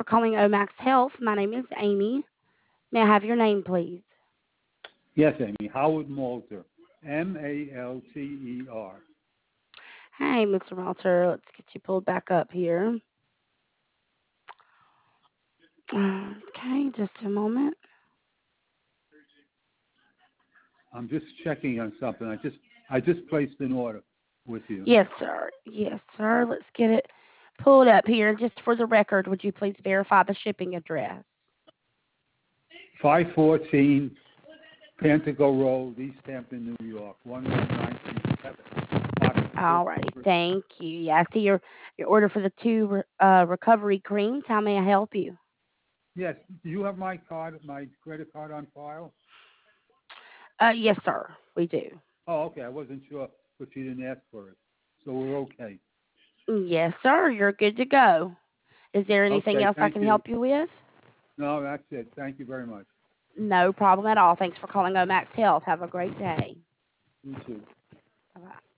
calling Omax Health. My name is Amy. May I have your name, please? Yes, Amy. Howard Malter. Malter. Hey, Mr. Malter. Let's get you pulled back up here. Okay, just a moment. I'm just checking on something. I just placed an order with you. Yes, sir. Yes, sir. Let's get it pulled up here. Just for the record, would you please verify the shipping address? 514 Pantago Road, East Hampton, New York, 11937. All right. Thank you. Yeah, I see your order for the two recovery creams. How may I help you? Yes. Do you have my credit card on file? Yes, sir. We do. Oh, okay. I wasn't sure if you didn't ask for it. So we're okay. Yes, sir. You're good to go. Is there anything Okay, else I thank can you. help you with? No, that's it. Thank you very much. No problem at all. Thanks for calling Omax Health. Have a great day. You too. Bye-bye.